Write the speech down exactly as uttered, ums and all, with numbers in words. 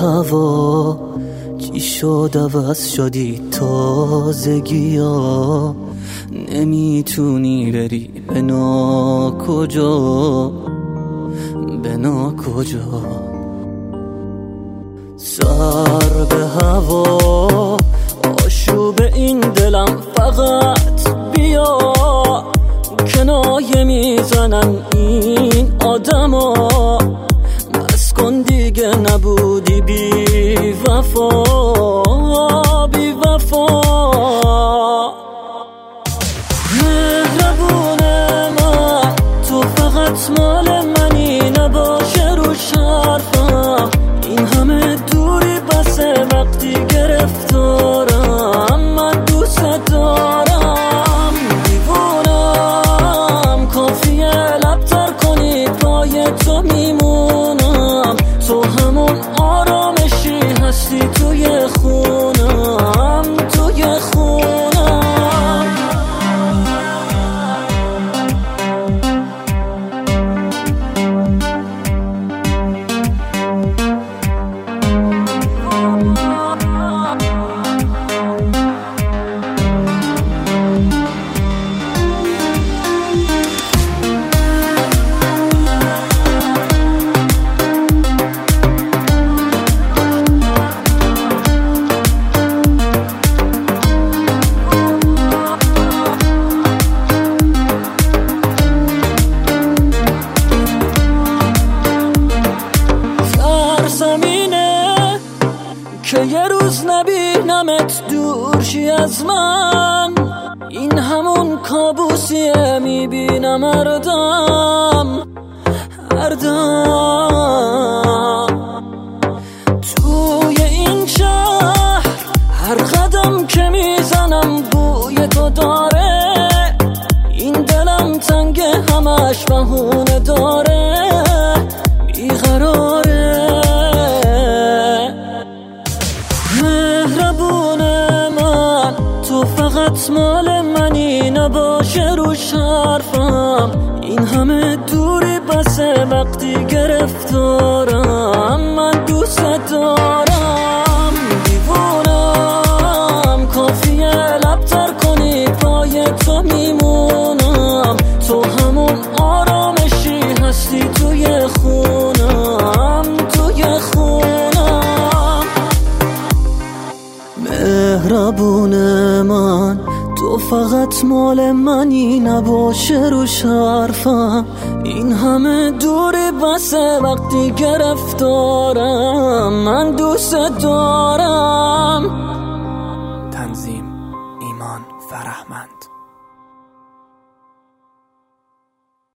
هوا چی شد عوض شدی تازگی ها، نمیتونی بری به نا کجا به نا کجا. سر به هوا آشوب این دلم فقط بیا، کنایه میزنن این آدما، بس کن دیگه نبودی بی وفا بی وفا. مهربون من تو فقط مال منی، نباشه رو حرفم این همه دوری بسه، وقتی گرفتارم من دوست دارم. دیوونم کافیه لبتر کنی پای تو میمونم، تو همون آرامشی هستی توی خونم توی خونم. که یه روز نبینمت دور شی از من، این همون کابوسیه میبینم هر دم هر دم. توی این شهر هر قدم که میزنم بوی تو داره، این دلم تنگ همش بهونه داره، بیقراره. فقط مال منی، نباشه روش حرفم این همه دوری بسه، وقتی گرفتارم من دوست دارم. دیوونم کافیه لبتر کنی پای تو میمونم، تو همون آرامشی هستی توی خونم توی خونم. مهربون من تو فقط مال منی، نباشه روش حرفم این همه دوری بسه، وقتی گرفتارم من دوست دارم. تنظیم ایمان فرهمند.